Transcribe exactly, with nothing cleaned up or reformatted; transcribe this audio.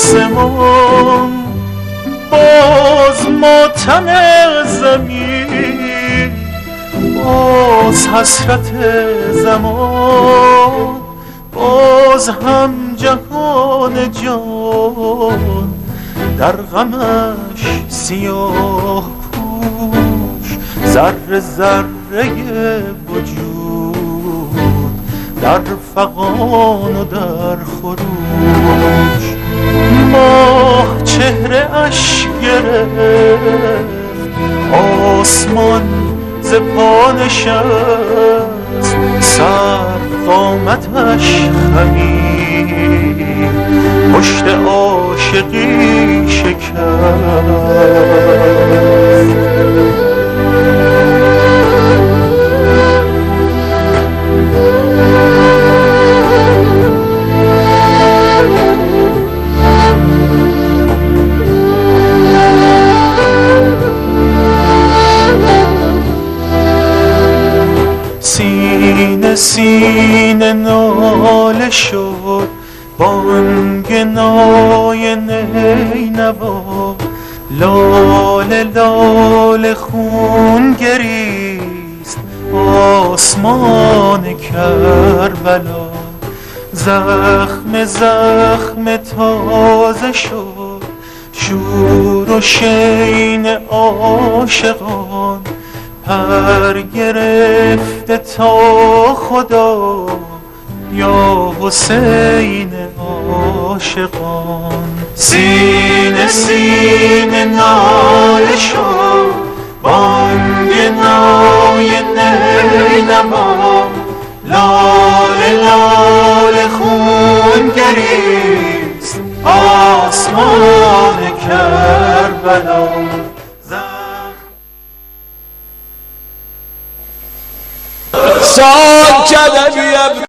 آسمان باز ماتم زمین، باز حسرت زمان، باز هم جهان جان در غمش سیاه پوش، ذره ذره وجود در فغان و در خروش. ماه چهره اش گرفت، آسمان ز پا نشست، سر قامتش خمید، پشت عاشقی شکست. سینه سینه ناله شد بانگ نای نینوا، لاله لاله خون گریست آسمان کربلا. زخم زخم تازه شد شور و شین عاشقان، پر گرفته تا خدا یا حسین عاشقان. سینه سینه ناله شد بانگ نای نینوا، لاله لاله خون گریست آسمان کربلا. سال كذب يا ابن